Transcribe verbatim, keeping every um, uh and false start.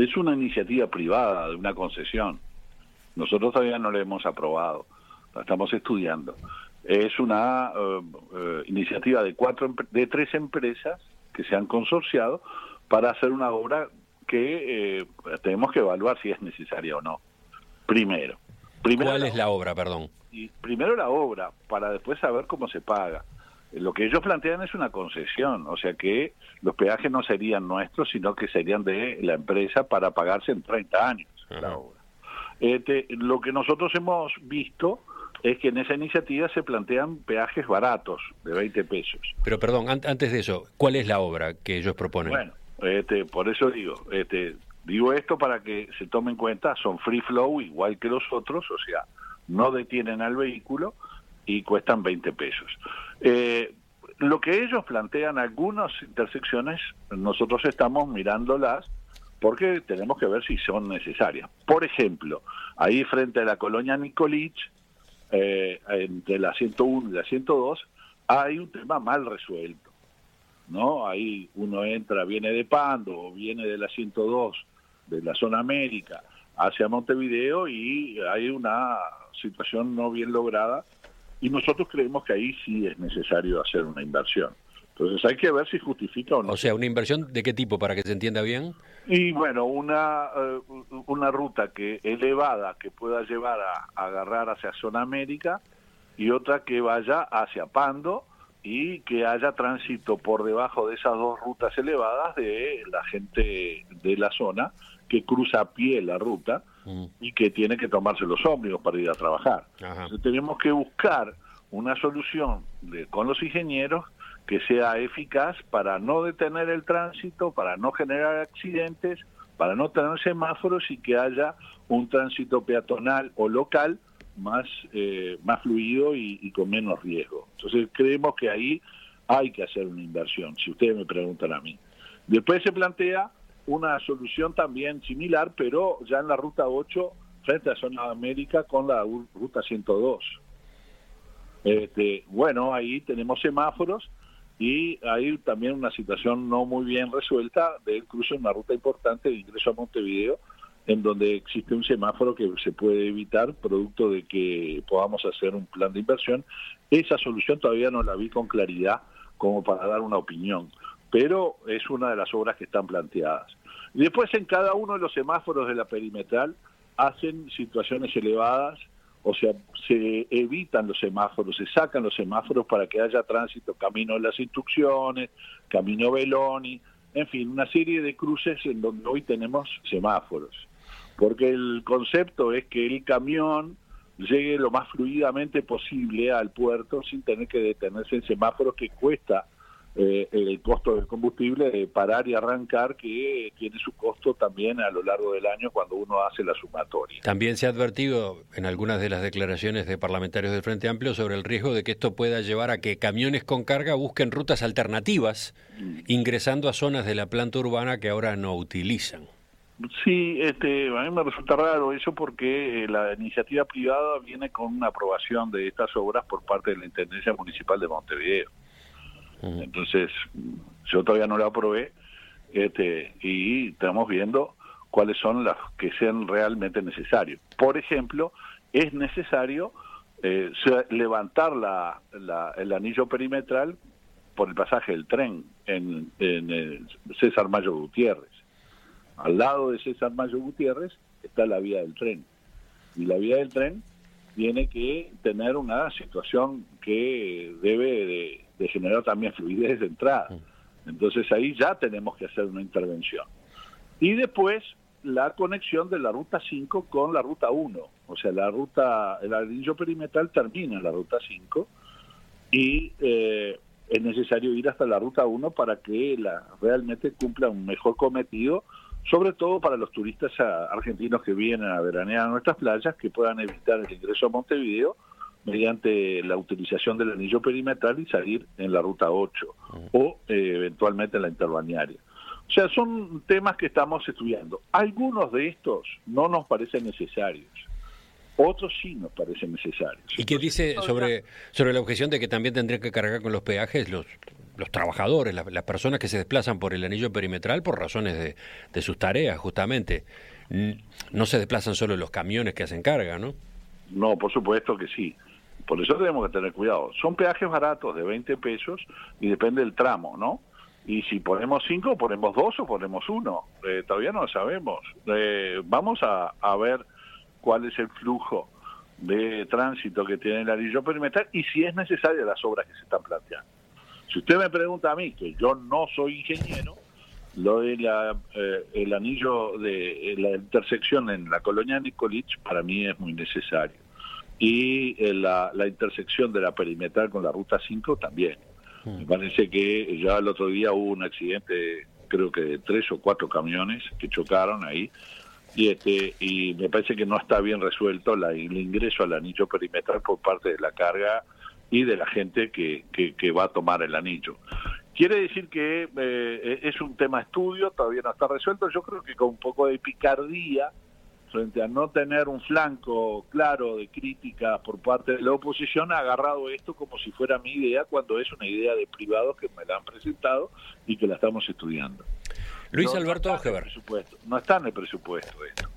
Es una iniciativa privada de una concesión. Nosotros todavía no la hemos aprobado, la estamos estudiando. Es una uh, uh, iniciativa de cuatro de tres empresas que se han consorciado para hacer una obra que eh, tenemos que evaluar si es necesaria o no. Primero. primero ¿Cuál la es la obra, perdón? Y primero la obra, para después saber cómo se paga. Lo que ellos plantean es una concesión, o sea que los peajes no serían nuestros, sino que serían de la empresa para pagarse en treinta años. Ajá. La obra. Este, lo que nosotros hemos visto es que en esa iniciativa se plantean peajes baratos, de veinte pesos. Pero perdón, an- antes de eso, ¿cuál es la obra que ellos proponen? Bueno, este, por eso digo, este, digo esto para que se tome en cuenta, son free flow igual que los otros, o sea, no detienen al vehículo y cuestan veinte pesos. Eh, lo que ellos plantean, algunas intersecciones, nosotros estamos mirándolas porque tenemos que ver si son necesarias. Por ejemplo, ahí frente a la colonia Nicolich, eh, entre la ciento uno y la ciento dos, hay un tema mal resuelto, ¿no? Ahí uno entra, viene de Pando o viene de la ciento dos, de la zona América, hacia Montevideo y hay una situación no bien lograda y nosotros creemos que ahí sí es necesario hacer una inversión. Entonces hay que ver si justifica o no. O sea, ¿una inversión de qué tipo, para que se entienda bien? Y bueno, una uh, una ruta que elevada que pueda llevar a, a agarrar hacia zona América y otra que vaya hacia Pando y que haya tránsito por debajo de esas dos rutas elevadas de la gente de la zona que cruza a pie la ruta mm. y que tiene que tomarse los ómnibus para ir a trabajar. Ajá. Entonces tenemos que buscar una solución de, con los ingenieros que sea eficaz para no detener el tránsito, para no generar accidentes, para no tener semáforos y que haya un tránsito peatonal o local más eh, más fluido y, y con menos riesgo. Entonces creemos que ahí hay que hacer una inversión, si ustedes me preguntan a mí. Después se plantea una solución también similar, pero ya en la ruta ocho, frente a Zona América, con la ruta ciento dos. Este, bueno, ahí tenemos semáforos y hay también una situación no muy bien resuelta de incluso una ruta importante de ingreso a Montevideo, en donde existe un semáforo que se puede evitar producto de que podamos hacer un plan de inversión. Esa solución todavía no la vi con claridad como para dar una opinión, pero es una de las obras que están planteadas. Y después en cada uno de los semáforos de la perimetral hacen situaciones elevadas, o sea, se evitan los semáforos, se sacan los semáforos para que haya tránsito, camino de las instrucciones, camino Beloni, en fin, una serie de cruces en donde hoy tenemos semáforos. Porque el concepto es que el camión llegue lo más fluidamente posible al puerto sin tener que detenerse en semáforos que cuesta eh, el costo del combustible de parar y arrancar, que tiene su costo también a lo largo del año cuando uno hace la sumatoria. También se ha advertido en algunas de las declaraciones de parlamentarios del Frente Amplio sobre el riesgo de que esto pueda llevar a que camiones con carga busquen rutas alternativas, mm. ingresando a zonas de la planta urbana que ahora no utilizan. Sí, este, a mí me resulta raro eso porque la iniciativa privada viene con una aprobación de estas obras por parte de la Intendencia Municipal de Montevideo. Uh-huh. Entonces, yo todavía no la aprobé este, y estamos viendo cuáles son las que sean realmente necesarios. Por ejemplo, es necesario eh, levantar la, la, el anillo perimetral por el pasaje del tren en, en el César Mayo Gutiérrez. Al lado de César Mayo Gutiérrez está la vía del tren. Y la vía del tren tiene que tener una situación que debe de, de generar también fluidez de entrada. Entonces ahí ya tenemos que hacer una intervención. Y después la conexión de la ruta cinco con la ruta uno. O sea, la ruta, el anillo perimetral termina en la ruta cinco y eh, es necesario ir hasta la ruta uno para que la, realmente cumpla un mejor cometido, sobre todo para los turistas argentinos que vienen a veranear a nuestras playas, que puedan evitar el ingreso a Montevideo mediante la utilización del anillo perimetral y salir en la ruta ocho o eh, eventualmente en la interbalnearia. O sea, son temas que estamos estudiando. Algunos de estos no nos parecen necesarios, otros sí nos parecen necesarios. ¿Y qué dice sobre, sobre la objeción de que también tendrían que cargar con los peajes los los trabajadores, las, las personas que se desplazan por el anillo perimetral por razones de, de sus tareas, justamente. No se desplazan solo los camiones que hacen carga, ¿no? No, por supuesto que sí. Por eso tenemos que tener cuidado. Son peajes baratos de veinte pesos y depende del tramo, ¿no? Y si ponemos cinco, ponemos dos o ponemos uno. Eh, todavía no lo sabemos. Eh, vamos a, a ver cuál es el flujo de tránsito que tiene el anillo perimetral y si es necesaria las obras que se están planteando. Si usted me pregunta a mí, que yo no soy ingeniero, lo de la, eh, el anillo de la intersección en la colonia Nicolich para mí es muy necesario. Y eh, la, la intersección de la perimetral con la ruta cinco también. Me parece que ya el otro día hubo un accidente, creo que de tres o cuatro camiones que chocaron ahí, y este y me parece que no está bien resuelto la, el ingreso al anillo perimetral por parte de la carga y de la gente que, que, que va a tomar el anillo. Quiere decir que eh, es un tema de estudio, todavía no está resuelto. Yo creo que con un poco de picardía, frente a no tener un flanco claro de crítica por parte de la oposición, ha agarrado esto como si fuera mi idea, cuando es una idea de privados que me la han presentado y que la estamos estudiando. Luis no, Alberto no Ogeber. No está en el presupuesto esto.